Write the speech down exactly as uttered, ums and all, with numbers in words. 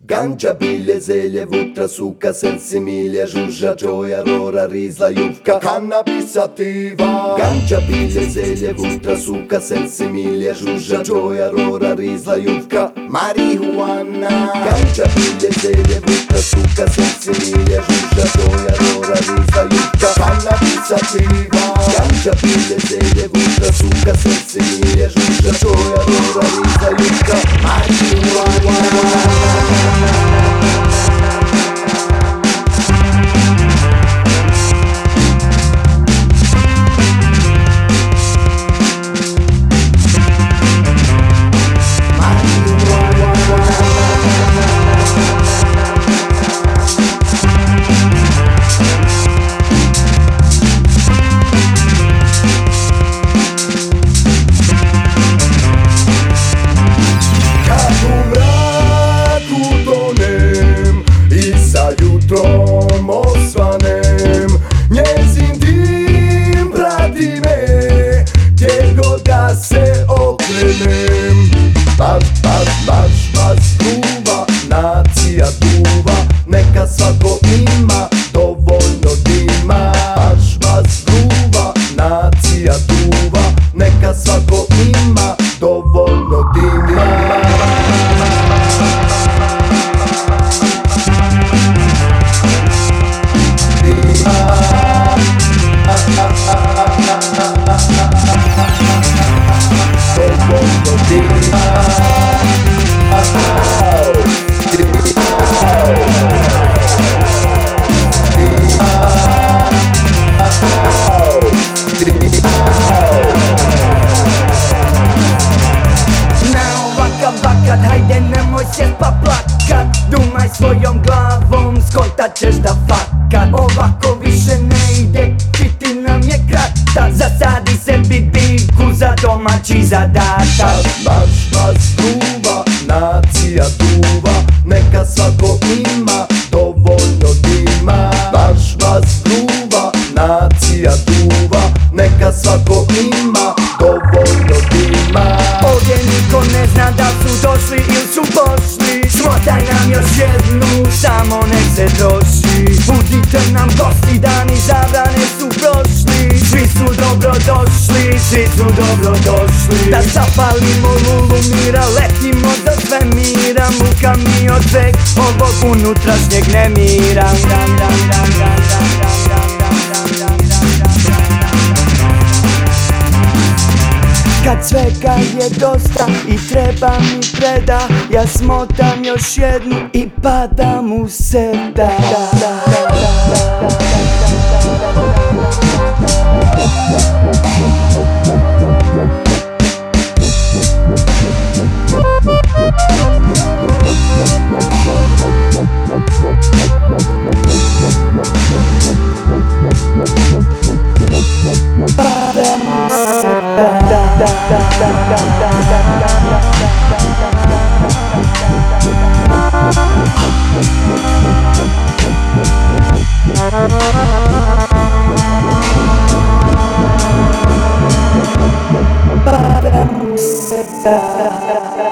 Gancia, pile, zelje, vutra, suka, sensimilja, žuža, džoja, rora, rizla, jufka, kanabis sativa. Gancia, pile, zelje, vutra, suka, sensimilja, žuža, džoja, rora, rizla, jufka, marihuana. Gancia, pile, zelje, vutra, suka, sensimilja, žuža, džoja, rora, rizla, jufka, kanabis sativa. Gancia, pile, zelje, vutra, suka, sensimilja, žuža, džoja, rora, rizla, jufka, marihuana. Jutrom osvanem, njezin dim prati me, gdje god da se okrenem. Baš, baš, baš vas gruva, nacija duva, neka svako ima dovoljno dima. Baš vas gruva, nacija duva, neka svako ima dovoljno dima. Hajde, nemoj sjest pa plakat, dumaj svojom glavom, skontat ćeš da fakat. Ovako više ne ide, čiti nam je kratak, zasadi sebi biljku za domaći zadatak. Baš vas gruva, nacija duva, neka svako ima dovoljno dima. Baš vas gruva, nacija duva, neka svako ima dovoljno dima. Ovdje niko ne zna da su došli ili su pošli, šmotaj nam još jednu, samo nek se troši. Budite nam gosti, dani zabrane su prošli, svi su dobro došli, svi su dobro došli. Da zapalimo lulu mira, letimo do svemira, muka mi od sveg ovog unutrašnjeg nemira. Kad svega je dosta i treba mi preda, ja smotam još jednu i padam u seda. Padam u seda.